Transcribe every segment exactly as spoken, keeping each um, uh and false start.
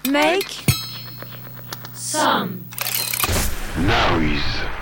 Make some noise.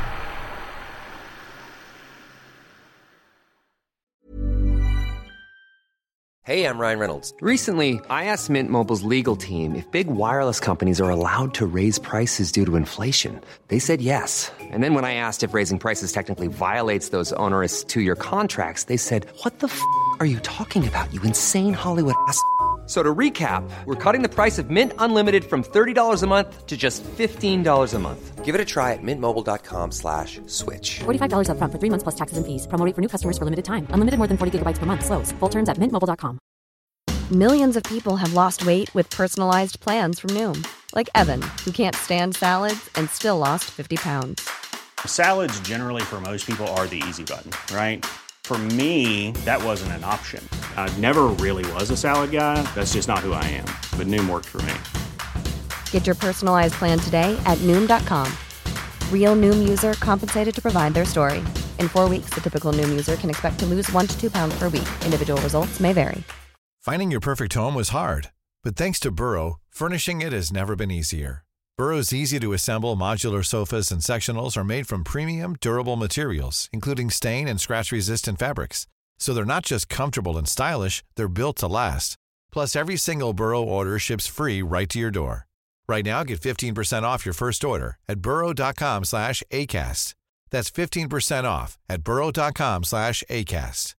Hey, I'm Ryan Reynolds. Recently, I asked Mint Mobile's legal team if big wireless companies are allowed to raise prices due to inflation. They said yes. And then when I asked if raising prices technically violates those onerous two-year contracts, they said, what the f*** are you talking about, you insane Hollywood ass f- So to recap, we're cutting the price of Mint Unlimited from thirty dollars a month to just fifteen dollars a month. Give it a try at mintmobile.com slash switch. forty-five dollars up front for three months plus taxes and fees. Promo rate for new customers for limited time. Unlimited more than forty gigabytes per month. Slows full terms at mint mobile dot com. Millions of people have lost weight with personalized plans from Noom. Like Evan, who can't stand salads and still lost fifty pounds. Salads generally for most people are the easy button, right? For me, that wasn't an option. I never really was a salad guy. That's just not who I am. But Noom worked for me. Get your personalized plan today at Noom dot com. Real Noom user compensated to provide their story. In four weeks, the typical Noom user can expect to lose one to two pounds per week. Individual results may vary. Finding your perfect home was hard, but thanks to Burrow, furnishing it has never been easier. Burrow's easy-to-assemble modular sofas and sectionals are made from premium, durable materials, including stain and scratch-resistant fabrics. So they're not just comfortable and stylish, they're built to last. Plus, every single Burrow order ships free right to your door. Right now, get fifteen percent off your first order at burrow.com slash ACAST. That's fifteen percent off at burrow.com slash ACAST.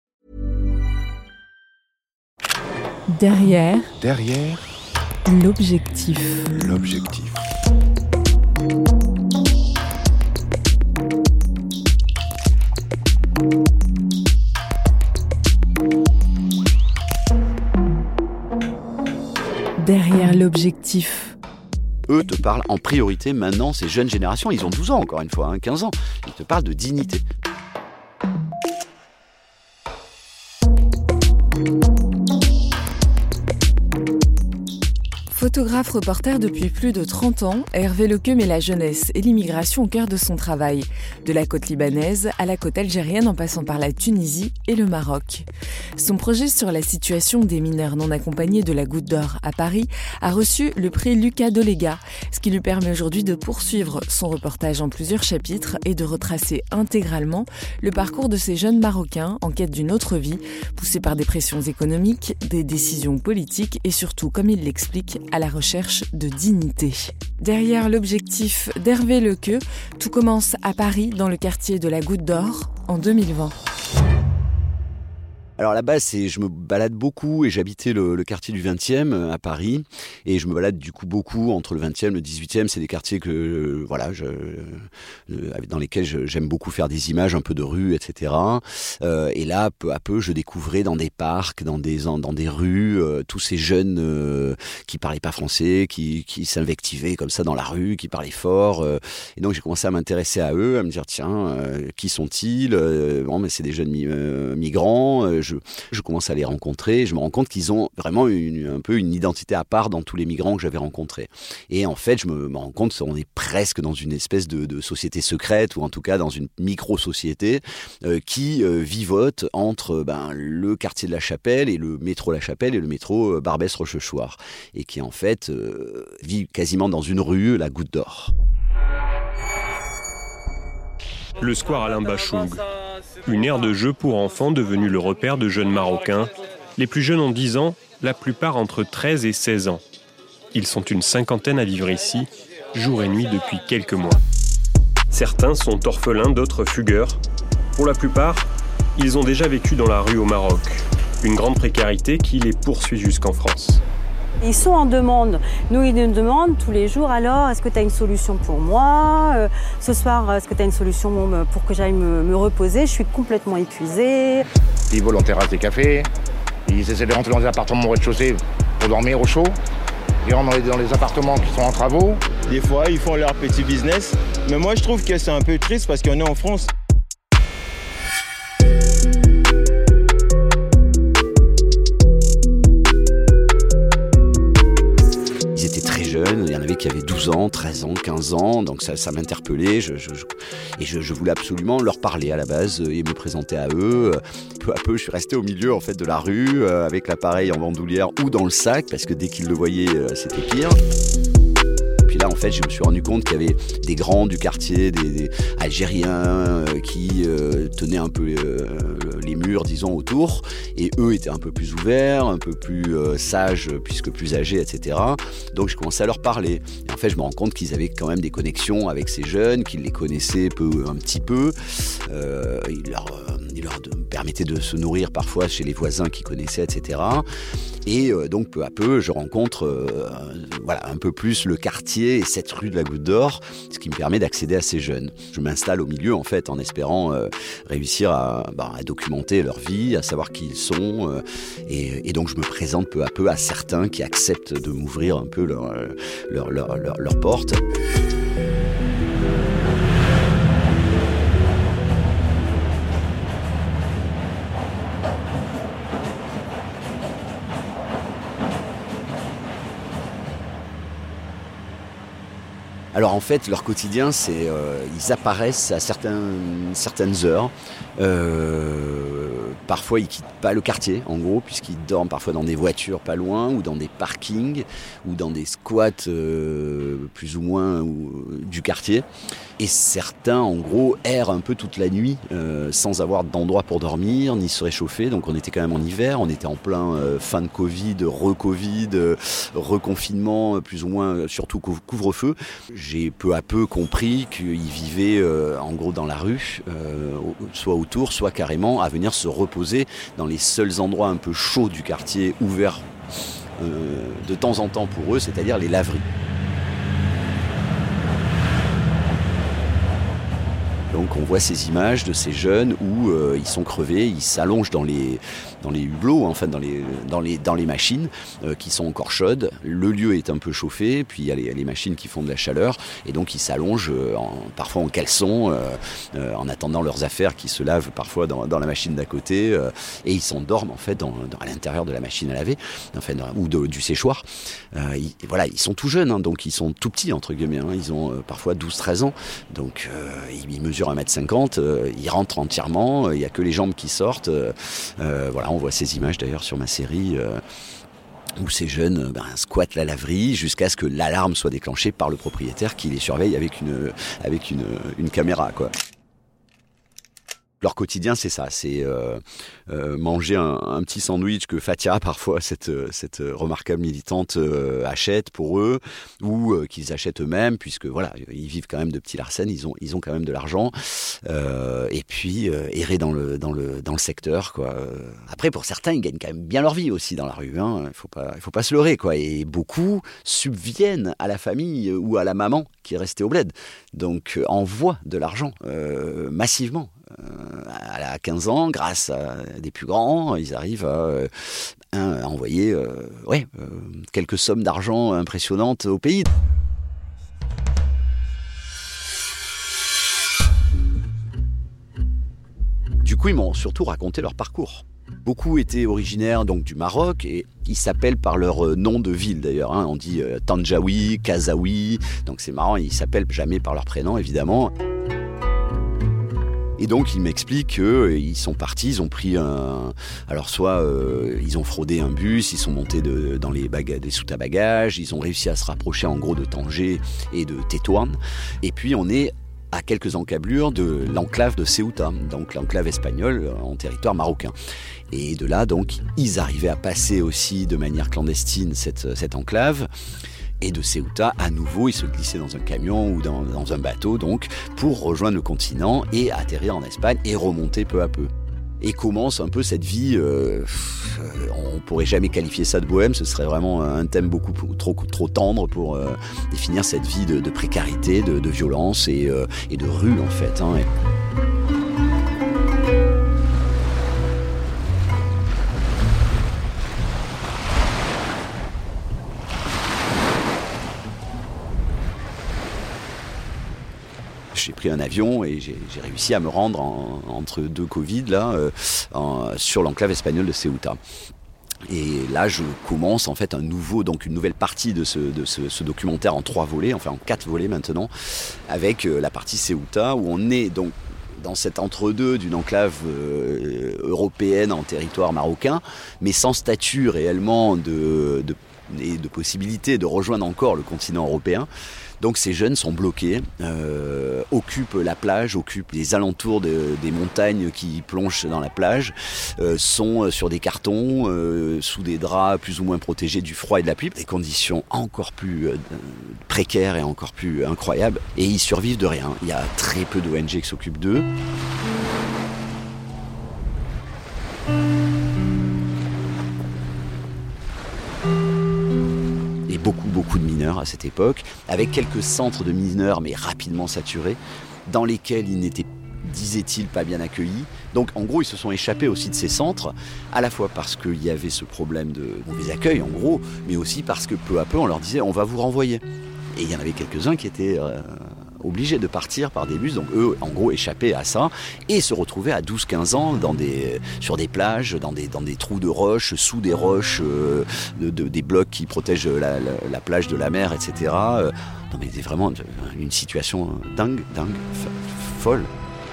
Derrière. Derrière. L'objectif. L'objectif. Derrière l'objectif. Eux te parlent en priorité maintenant, ces jeunes générations, ils ont douze ans encore une fois, hein, quinze ans, ils te parlent de dignité. Photographe reporter depuis plus de trente ans, Hervé Lequeux met la jeunesse et l'immigration au cœur de son travail. De la côte libanaise à la côte algérienne en passant par la Tunisie et le Maroc. Son projet sur la situation des mineurs non accompagnés de la Goutte d'Or à Paris a reçu le prix Lucas Dolega, ce qui lui permet aujourd'hui de poursuivre son reportage en plusieurs chapitres et de retracer intégralement le parcours de ces jeunes Marocains en quête d'une autre vie, poussés par des pressions économiques, des décisions politiques et surtout, comme il l'explique, à la recherche de dignité. Derrière l'objectif d'Hervé Lequeux, tout commence à Paris, dans le quartier de la Goutte d'Or, en deux mille vingt. Alors là-bas, c'est, je me balade beaucoup et j'habitais le, le quartier du vingtième à Paris et je me balade du coup beaucoup entre le vingtième et le dix-huitième. C'est des quartiers que euh, voilà, je, euh, dans lesquels je, j'aime beaucoup faire des images un peu de rue, et cetera. Euh, et là, peu à peu, je découvrais dans des parcs, dans des dans des rues, euh, tous ces jeunes euh, qui parlaient pas français, qui qui s'invectivaient comme ça dans la rue, qui parlaient fort. Euh, et donc j'ai commencé à m'intéresser à eux, à me dire tiens, euh, qui sont-ils euh, Bon, mais c'est des jeunes mi- euh, migrants. Euh, Je, je commence à les rencontrer, je me rends compte qu'ils ont vraiment une, un peu une identité à part dans tous les migrants que j'avais rencontrés. Et en fait, je me, me rends compte qu'on est presque dans une espèce de, de société secrète, ou en tout cas dans une micro-société euh, qui euh, vivote entre ben, le quartier de la Chapelle et le métro La Chapelle et le métro euh, Barbès-Rochechouart. Et qui en fait euh, vit quasiment dans une rue, la Goutte d'Or. Le square Alain Bachung, une aire de jeu pour enfants devenue le repère de jeunes Marocains. Les plus jeunes ont dix ans, la plupart entre treize et seize ans. Ils sont une cinquantaine à vivre ici, jour et nuit depuis quelques mois. Certains sont orphelins, d'autres fugueurs. Pour la plupart, ils ont déjà vécu dans la rue au Maroc. Une grande précarité qui les poursuit jusqu'en France. Ils sont en demande. Nous, ils nous demandent tous les jours, alors, est-ce que tu as une solution pour moi euh, Ce soir, est-ce que tu as une solution pour que j'aille me, me reposer? Je suis complètement épuisée. Ils volent en terrasse des cafés, ils essaient de rentrer dans les appartements au rez-de-chaussée pour dormir au chaud. Ils rentrent dans les, dans les appartements qui sont en travaux. Des fois, ils font leur petit business. Mais moi, je trouve que c'est un peu triste parce qu'on est en France. Ils étaient très jeunes, il y en avait savais qu'il y avait douze ans, treize ans, quinze ans, donc ça, ça m'interpellait. Je, je, je, et je, je voulais absolument leur parler à la base et me présenter à eux. Peu à peu, je suis resté au milieu en fait, de la rue, euh, avec l'appareil en bandoulière ou dans le sac, parce que dès qu'ils le voyaient, euh, c'était pire. Puis là, en fait, je me suis rendu compte qu'il y avait des grands du quartier, des, des Algériens euh, qui euh, tenaient un peu euh, les murs, disons, autour. Et eux étaient un peu plus ouverts, un peu plus euh, sages, puisque plus âgés, et cetera. Donc, je commençais à leur parler. Et en fait, je me rends compte qu'ils avaient quand même des connexions avec ces jeunes, qu'ils les connaissaient peu, un petit peu. Euh, ils leur, euh, ils leur permettaient de se nourrir parfois chez les voisins qu'ils connaissaient, et cetera. Et euh, donc, peu à peu, je rencontre euh, voilà, un peu plus le quartier et cette rue de la Goutte d'Or, ce qui me permet d'accéder à ces jeunes. Je m'installe au milieu, en fait, en espérant euh, réussir à, bah, à documenter leur vie, à savoir qui ils sont. Euh, et, et donc, je me présente peu à peu à certains qui acceptent de m'ouvrir un peu leur, leur, leur, leur, leur porte. Alors en fait, leur quotidien, c'est euh, ils apparaissent à certains, certaines heures. Euh, parfois, ils quittent pas le quartier, en gros, puisqu'ils dorment parfois dans des voitures pas loin, ou dans des parkings, ou dans des squats euh, plus ou moins ou, du quartier. Et certains, en gros, errent un peu toute la nuit, euh, sans avoir d'endroit pour dormir, ni se réchauffer. Donc on était quand même en hiver, on était en plein euh, fin de Covid, re-Covid, euh, reconfinement, plus ou moins, surtout couvre-feu. J'ai peu à peu compris qu'ils vivaient euh, en gros dans la rue, euh, soit autour, soit carrément à venir se reposer dans les seuls endroits un peu chauds du quartier, ouverts euh, de temps en temps pour eux, c'est-à-dire les laveries. Donc on voit ces images de ces jeunes où euh, ils sont crevés, ils s'allongent dans les, dans les hublots, enfin dans les, dans les, dans les machines euh, qui sont encore chaudes. Le lieu est un peu chauffé, puis il y a les, les machines qui font de la chaleur, et donc ils s'allongent euh, en, parfois en caleçon, euh, euh, en attendant leurs affaires qui se lavent parfois dans, dans la machine d'à côté, euh, et ils s'endorment en fait dans, dans, à l'intérieur de la machine à laver, enfin, dans, ou de, du séchoir. Euh, ils, voilà, ils sont tout jeunes, hein, donc ils sont tout petits entre guillemets, hein, ils ont euh, parfois douze treize ans, donc euh, ils, ils mesurent un mètre cinquante, euh, ils rentrent entièrement, il euh, n'y a que les jambes qui sortent. Euh, euh, voilà, on voit ces images d'ailleurs sur ma série euh, où ces jeunes ben, squattent la laverie jusqu'à ce que l'alarme soit déclenchée par le propriétaire qui les surveille avec une, avec une, une caméra, quoi. Leur quotidien, c'est ça, c'est euh, euh, manger un, un petit sandwich que Fatia, parfois, cette, cette remarquable militante, euh, achète pour eux, ou euh, qu'ils achètent eux-mêmes, puisque voilà, ils vivent quand même de petits larcènes, ils ont, ils ont quand même de l'argent, euh, et puis euh, errer dans le, dans, le, dans le secteur, quoi. Après, pour certains, ils gagnent quand même bien leur vie aussi dans la rue, hein. Il faut pas, il faut pas se leurrer, quoi. Et beaucoup subviennent à la famille ou à la maman qui est restée au bled, donc euh, envoient de l'argent euh, massivement. À quinze ans, grâce à des plus grands, ils arrivent à, à envoyer euh, ouais, euh, quelques sommes d'argent impressionnantes au pays. Du coup, ils m'ont surtout raconté leur parcours. Beaucoup étaient originaires donc, du Maroc et ils s'appellent par leur nom de ville d'ailleurs. Hein. On dit euh, Tandjaoui, Kazaoui, donc c'est marrant, ils s'appellent jamais par leur prénom évidemment. Et donc, ils m'expliquent qu'ils sont partis, ils ont pris un... Alors, soit euh, ils ont fraudé un bus, ils sont montés de, dans les, baga... des soutes à bagages, ils ont réussi à se rapprocher en gros de Tanger et de Tétouan. Et puis, on est à quelques encablures de l'enclave de Ceuta, donc l'enclave espagnole en territoire marocain. Et de là, donc, ils arrivaient à passer aussi de manière clandestine cette, cette enclave. Et de Ceuta, à nouveau, ils se glissaient dans un camion ou dans, dans un bateau, donc, pour rejoindre le continent et atterrir en Espagne et remonter peu à peu. Et commence un peu cette vie, euh, on pourrait jamais qualifier ça de bohème, ce serait vraiment un thème beaucoup trop, trop tendre pour euh, définir cette vie de, de précarité, de, de violence et, euh, et de rue, en fait. Hein. J'ai pris un avion et j'ai, j'ai réussi à me rendre en, entre deux Covid là, euh, en, sur l'enclave espagnole de Ceuta. Et là, je commence en fait un nouveau, donc une nouvelle partie de ce, de ce, ce documentaire en trois volets, enfin en quatre volets maintenant, avec la partie Ceuta, où on est donc dans cet entre-deux d'une enclave euh, européenne en territoire marocain, mais sans statut réellement de, de, et de possibilité de rejoindre encore le continent européen. Donc ces jeunes sont bloqués, euh, occupent la plage, occupent les alentours de, des montagnes qui plongent dans la plage, euh, sont sur des cartons, euh, sous des draps plus ou moins protégés du froid et de la pluie, des conditions encore plus euh, précaires et encore plus incroyables, et ils survivent de rien. Il y a très peu d'O N G qui s'occupent d'eux. Beaucoup, beaucoup de mineurs à cette époque, avec quelques centres de mineurs, mais rapidement saturés, dans lesquels ils n'étaient, disait-il, pas bien accueillis. Donc, en gros, ils se sont échappés aussi de ces centres, à la fois parce qu'il y avait ce problème de mauvais accueil, en gros, mais aussi parce que peu à peu, on leur disait « on va vous renvoyer ». Et il y en avait quelques-uns qui étaient euh, obligés de partir par des bus, donc eux, en gros, échappaient à ça, et se retrouvaient à douze quinze ans dans des, sur des plages, dans des, dans des trous de roches, sous des roches, euh, de, de, des blocs qui protègent la, la, la plage de la mer, et cetera. Euh, non mais c'est vraiment une situation dingue, dingue, f- folle.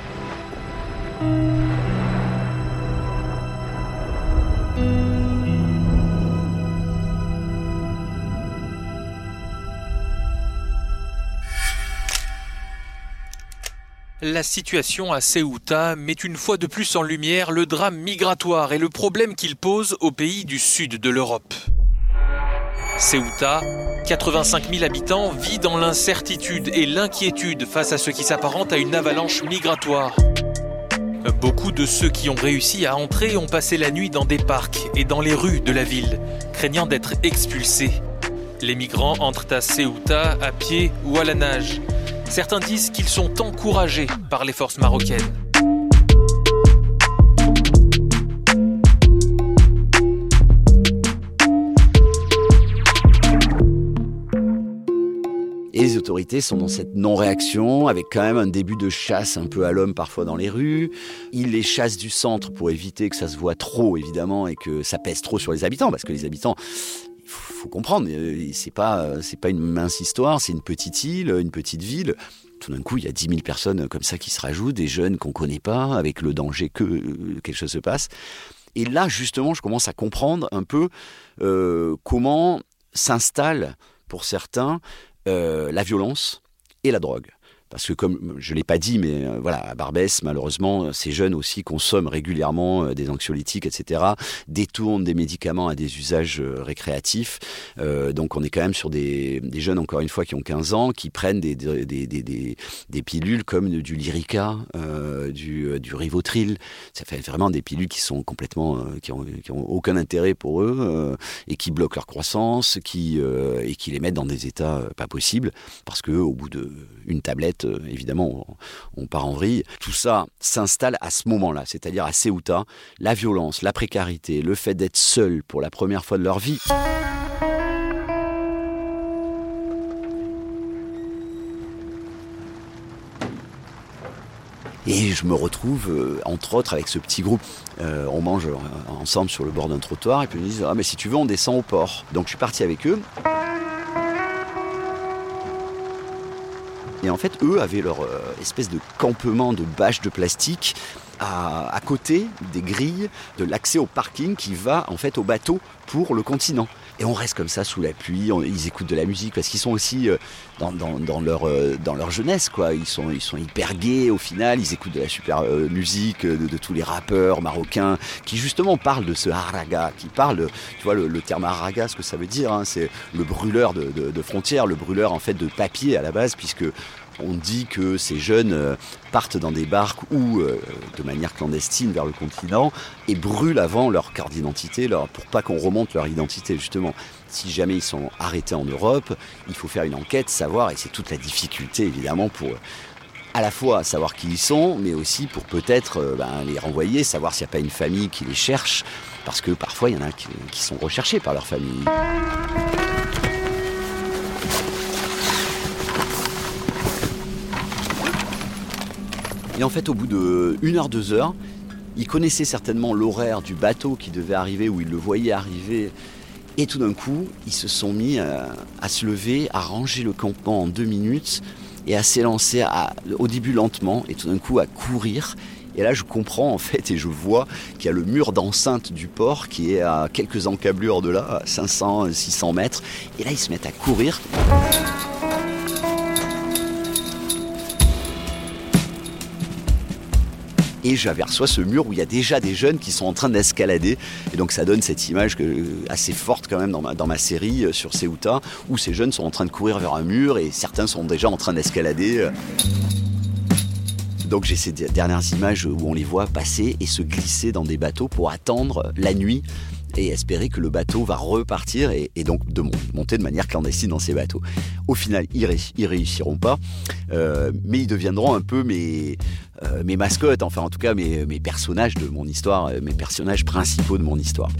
La situation à Ceuta met une fois de plus en lumière le drame migratoire et le problème qu'il pose aux pays du sud de l'Europe. Ceuta, quatre-vingt-cinq mille habitants, vit dans l'incertitude et l'inquiétude face à ce qui s'apparente à une avalanche migratoire. Beaucoup de ceux qui ont réussi à entrer ont passé la nuit dans des parcs et dans les rues de la ville, craignant d'être expulsés. Les migrants entrent à Ceuta à pied ou à la nage. Certains disent qu'ils sont encouragés par les forces marocaines. Et les autorités sont dans cette non-réaction, avec quand même un début de chasse un peu à l'homme parfois dans les rues. Ils les chassent du centre pour éviter que ça se voit trop, évidemment, et que ça pèse trop sur les habitants, parce que les habitants... Il faut comprendre, c'est pas, c'est pas une mince histoire, c'est une petite île, une petite ville. Tout d'un coup, il y a dix mille personnes comme ça qui se rajoutent, des jeunes qu'on connaît pas, avec le danger que quelque chose se passe. Et là, justement, je commence à comprendre un peu euh, comment s'installe, pour certains, euh, la violence et la drogue. Parce que comme je ne l'ai pas dit, mais euh, voilà, à Barbès, malheureusement, ces jeunes aussi consomment régulièrement euh, des anxiolytiques, et cetera, détournent des médicaments à des usages euh, récréatifs. Euh, donc on est quand même sur des, des jeunes, encore une fois, qui ont quinze ans, qui prennent des, des, des, des, des pilules comme du Lyrica, euh, du, euh, du Rivotril. Ça fait vraiment des pilules qui sont complètement, euh, qui ont, qui ont aucun intérêt pour eux euh, et qui bloquent leur croissance, qui, euh, et qui les mettent dans des états euh, pas possibles, parce qu'au bout d'une tablette, évidemment, on, on part en vrille. Tout ça s'installe à ce moment-là, c'est-à-dire à Ceuta, la violence, la précarité, le fait d'être seul pour la première fois de leur vie. Et je me retrouve, euh, entre autres, avec ce petit groupe. Euh, on mange euh, ensemble sur le bord d'un trottoir, et puis ils me disent « Ah, mais si tu veux, on descend au port ». Donc je suis parti avec eux. Et en fait, eux avaient leur euh, espèce de campement de bâches de plastique à, à côté des grilles de l'accès au parking qui va en fait au bateau pour le continent. Et on reste comme ça sous la pluie, on, ils écoutent de la musique parce qu'ils sont aussi euh, dans, dans, dans, leur, euh, dans leur jeunesse, quoi. Ils sont, ils sont hyper gais au final, ils écoutent de la super euh, musique de, de tous les rappeurs marocains qui justement parlent de ce haraga, qui parlent, tu vois le, le terme haraga, ce que ça veut dire, hein, c'est le brûleur de, de, de frontières, le brûleur en fait de papier à la base, puisque on dit que ces jeunes euh, partent dans des barques ou euh, de manière clandestine vers le continent et brûlent avant leur carte d'identité leur, pour pas qu'on remonte leur identité justement. Si jamais ils sont arrêtés en Europe, il faut faire une enquête, savoir, et c'est toute la difficulté évidemment pour à la fois savoir qui ils sont, mais aussi pour peut-être euh, ben, les renvoyer, savoir s'il n'y a pas une famille qui les cherche, parce que parfois il y en a qui, qui sont recherchés par leur famille. Et en fait, au bout de une heure, deux heures, Il connaissait certainement l'horaire du bateau qui devait arriver, ou il le voyait arriver. Et tout d'un coup, ils se sont mis à, à se lever, à ranger le campement en deux minutes et à s'élancer à, au début lentement et tout d'un coup à courir. Et là, je comprends en fait et je vois qu'il y a le mur d'enceinte du port qui est à quelques encablures de là, à cinq cents, six cents mètres. Et là, ils se mettent à courir. Et j'aperçois ce mur où il y a déjà des jeunes qui sont en train d'escalader. Et donc ça donne cette image que, assez forte quand même dans ma, dans ma série sur Ceuta, où ces jeunes sont en train de courir vers un mur et certains sont déjà en train d'escalader. Donc j'ai ces dernières images où on les voit passer et se glisser dans des bateaux pour attendre la nuit et espérer que le bateau va repartir et, et donc de monter de manière clandestine dans ces bateaux. Au final, ils, ré, ils réussiront pas, euh, mais ils deviendront un peu mes, euh, mes mascottes, enfin en tout cas mes, mes personnages de mon histoire, mes personnages principaux de mon histoire.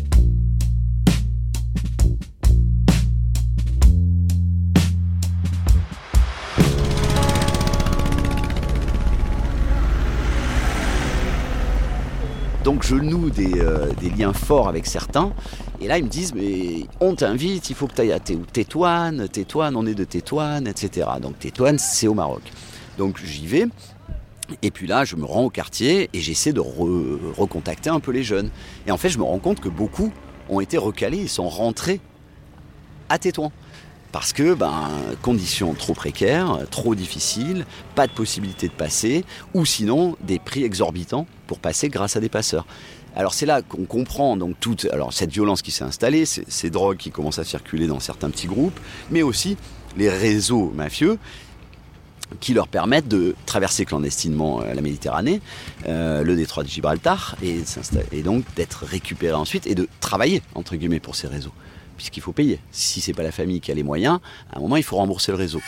Donc je noue des, euh, des liens forts avec certains. Et là, ils me disent, mais on t'invite, il faut que tu ailles à Tétouan, Tétouan, on est de Tétouan, et cetera. Donc Tétouan, c'est au Maroc. Donc j'y vais. Et puis là, je me rends au quartier et j'essaie de re- recontacter un peu les jeunes. Et en fait, je me rends compte que beaucoup ont été recalés, ils sont rentrés à Tétouan. Parce que, ben, conditions trop précaires, trop difficiles, pas de possibilité de passer, ou sinon des prix exorbitants pour passer grâce à des passeurs. Alors c'est là qu'on comprend donc toute alors, cette violence qui s'est installée, ces, ces drogues qui commencent à circuler dans certains petits groupes, mais aussi les réseaux mafieux qui leur permettent de traverser clandestinement la Méditerranée, euh, le détroit de Gibraltar, et, et donc d'être récupérés ensuite et de travailler, entre guillemets, pour ces réseaux. Puisqu'il faut payer. Si c'est pas la famille qui a les moyens, à un moment, il faut rembourser le réseau.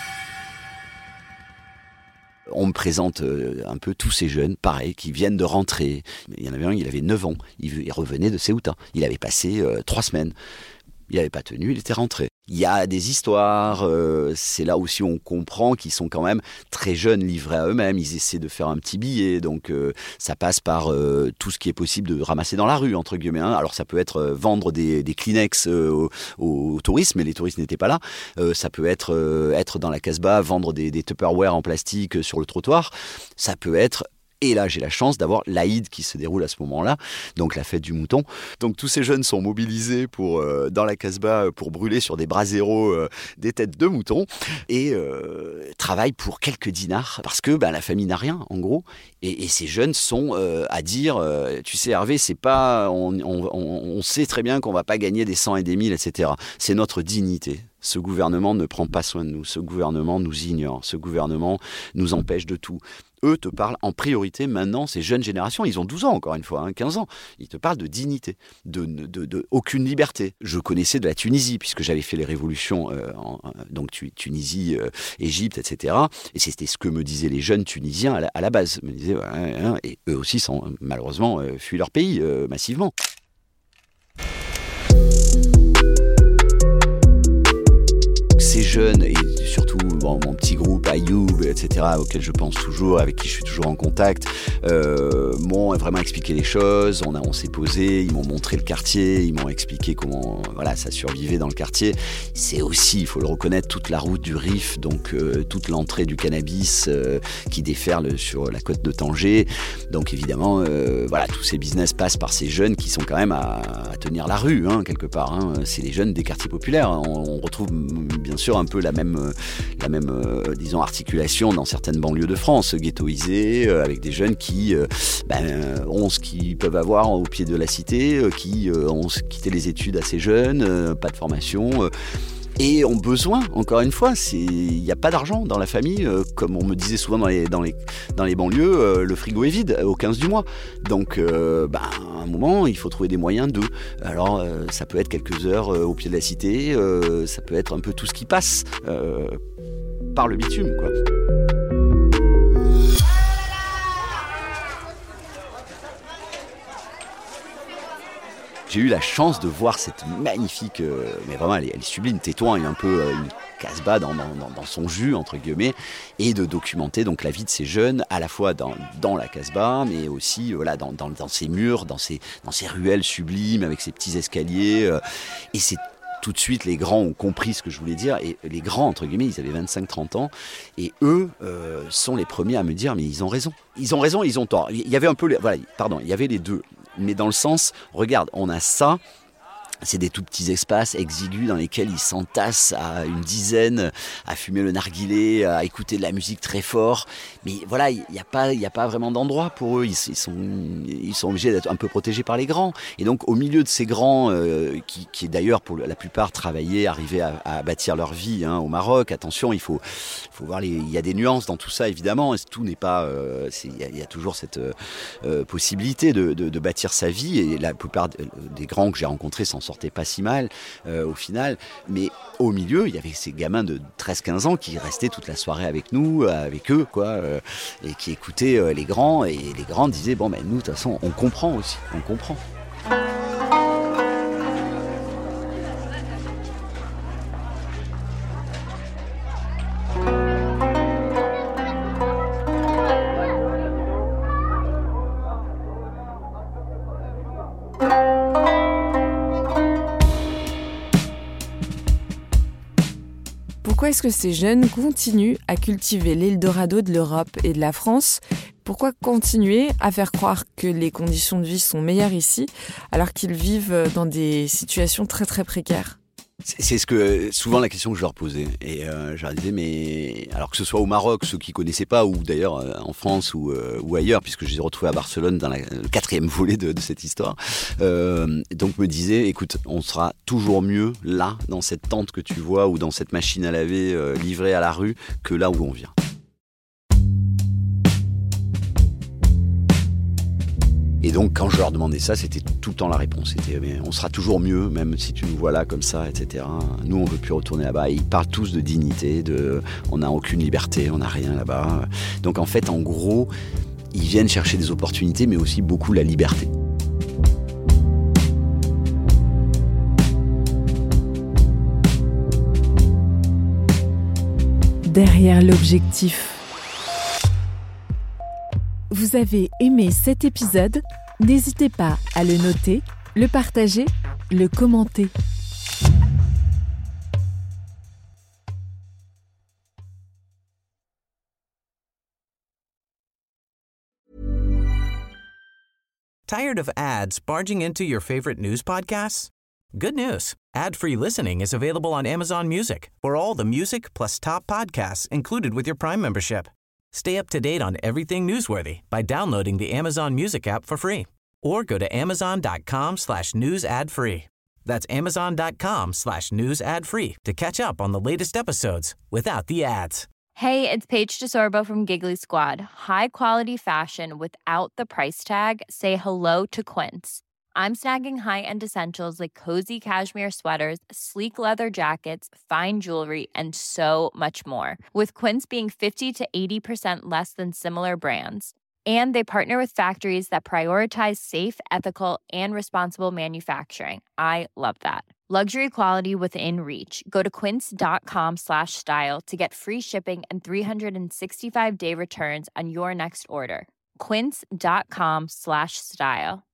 On me présente un peu tous ces jeunes, pareil, qui viennent de rentrer. Il y en avait un, il avait neuf ans. Il revenait de Ceuta. Il avait passé euh, trois semaines. Il n'avait pas tenu, il était rentré. Il y a des histoires, euh, c'est là aussi où on comprend qu'ils sont quand même très jeunes, livrés à eux-mêmes. Ils essaient de faire un petit billet, donc euh, ça passe par euh, tout ce qui est possible de ramasser dans la rue, entre guillemets. Hein. Alors ça peut être euh, vendre des, des Kleenex euh, aux, aux touristes, mais les touristes n'étaient pas là. Euh, ça peut être euh, être dans la Casbah, vendre des, des Tupperware en plastique sur le trottoir. Ça peut être... Et là, j'ai la chance d'avoir l'Aïd qui se déroule à ce moment-là, donc la fête du mouton. Donc tous ces jeunes sont mobilisés pour, euh, dans la Casbah pour brûler sur des braseros euh, des têtes de mouton et euh, travaillent pour quelques dinars parce que ben, la famille n'a rien, en gros. Et, et ces jeunes sont euh, à dire, euh, tu sais Hervé, c'est pas, on, on, on sait très bien qu'on va pas gagner des cent et des mille, et cetera. C'est notre dignité. Ce gouvernement ne prend pas soin de nous. Ce gouvernement nous ignore. Ce gouvernement nous empêche de tout. Eux te parlent en priorité maintenant, ces jeunes générations, ils ont douze ans encore une fois, hein, quinze ans. Ils te parlent de dignité, de, de, de, de aucune liberté. Je connaissais de la Tunisie puisque j'avais fait les révolutions, euh, en, donc Tunisie, euh, Égypte, et cetera. Et c'était ce que me disaient les jeunes Tunisiens à la, à la base. Ils me disaient, ouais, hein, et eux aussi sont malheureusement euh, fuient leur pays euh, massivement. Ces jeunes, et surtout bon, mon petit groupe Ayoub, et cetera, auquel je pense toujours, avec qui je suis toujours en contact, euh, m'ont vraiment expliqué les choses. On, a, on s'est posé, ils m'ont montré le quartier, ils m'ont expliqué comment voilà, ça survivait dans le quartier. C'est aussi, il faut le reconnaître, toute la route du Rif, donc euh, toute l'entrée du cannabis euh, qui déferle sur la côte de Tanger. Donc évidemment, euh, voilà, tous ces business passent par ces jeunes qui sont quand même à, à tenir la rue, hein, quelque part. Hein. C'est les jeunes des quartiers populaires. On, on retrouve bien sûr un peu la même, la même euh, disons, articulation dans certaines banlieues de France, ghettoisées, euh, avec des jeunes qui euh, ben, ont ce qu'ils peuvent avoir au pied de la cité, euh, qui euh, ont quitté les études assez jeunes, euh, pas de formation... Euh, et ont besoin, encore une fois, il n'y a pas d'argent dans la famille, euh, comme on me disait souvent dans les, dans les, dans les banlieues, euh, le frigo est vide au quinze du mois. Donc, euh, ben, à un moment, il faut trouver des moyens de... Alors, euh, ça peut être quelques heures euh, au pied de la cité, euh, ça peut être un peu tout ce qui passe euh, par le bitume, quoi. j'ai eu la chance de voir cette magnifique, euh, mais vraiment elle est, elle est sublime, Tétouan est un peu euh, une Casbah dans, dans, dans son jus entre guillemets, et de documenter donc la vie de ces jeunes à la fois dans, dans la Casbah, mais aussi voilà, dans, dans, dans ces murs, dans ces, dans ces ruelles sublimes avec ces petits escaliers, euh, et c'est tout de suite, les grands ont compris ce que je voulais dire. Et les grands, entre guillemets, ils avaient vingt-cinq trente ans. Et eux euh, sont les premiers à me dire, mais ils ont raison. Ils ont raison, ils ont tort. Il y avait un peu, les, voilà, pardon, il y avait les deux. Mais dans le sens, regarde, on a ça. C'est des tout petits espaces exigus dans lesquels ils s'entassent à une dizaine, à fumer le narguilé, à écouter de la musique très fort. Mais voilà, il n'y a pas, il n'y a pas vraiment d'endroit pour eux. Ils, ils, sont, ils sont obligés d'être un peu protégés par les grands. Et donc, au milieu de ces grands, euh, qui, qui d'ailleurs pour la plupart travaillaient, arrivaient à, à bâtir leur vie hein, au Maroc. Attention, il faut, faut voir les, il y a des nuances dans tout ça évidemment. Tout n'est pas, euh, c'est, il, y a, il y a toujours cette euh, possibilité de, de, de bâtir sa vie. Et la plupart des grands que j'ai rencontrés s'en sortaient pas si mal euh, au final, mais au milieu il y avait ces gamins de treize quinze ans qui restaient toute la soirée avec nous, avec eux quoi, euh, et qui écoutaient euh, les grands, et les grands disaient bon ben nous de toute façon on comprend aussi, on comprend. Pourquoi est-ce que ces jeunes continuent à cultiver l'Eldorado de l'Europe et de la France ? Pourquoi continuer à faire croire que les conditions de vie sont meilleures ici alors qu'ils vivent dans des situations très très précaires ? C'est ce que souvent la question que je leur posais, et euh, je leur disais mais alors que ce soit au Maroc, ceux qui connaissaient pas, ou d'ailleurs euh, en France ou, euh, ou ailleurs, puisque je les ai retrouvés à Barcelone dans la, le quatrième volet de, de cette histoire, euh, donc me disaient écoute, on sera toujours mieux là dans cette tente que tu vois ou dans cette machine à laver euh, livrée à la rue que là où on vient. Et donc, quand je leur demandais ça, c'était tout le temps la réponse. C'était mais on sera toujours mieux, même si tu nous vois là comme ça, et cetera. Nous, on ne veut plus retourner là-bas. Et ils parlent tous de dignité, de on n'a aucune liberté, on n'a rien là-bas. Donc, en fait, en gros, ils viennent chercher des opportunités, mais aussi beaucoup la liberté. Derrière l'objectif. Vous avez aimé cet épisode ? N'hésitez pas à le noter, le partager, le commenter. Tired of ads barging into your favorite news podcasts? Good news. Ad-free listening is available on Amazon Music for all the music plus top podcasts included with your Prime membership. Stay up to date on everything newsworthy by downloading the Amazon Music app for free or go to amazon.com slash news ad free. That's amazon.com slash news ad free to catch up on the latest episodes without the ads. Hey, it's Paige DeSorbo from Giggly Squad. High quality fashion without the price tag. Say hello to Quince. I'm snagging high-end essentials like cozy cashmere sweaters, sleek leather jackets, fine jewelry, and so much more. With Quince being fifty to eighty percent less than similar brands. And they partner with factories that prioritize safe, ethical, and responsible manufacturing. I love that. Luxury quality within reach. Go to quince.com slash style to get free shipping and three sixty-five day returns on your next order. Quince.com slash style.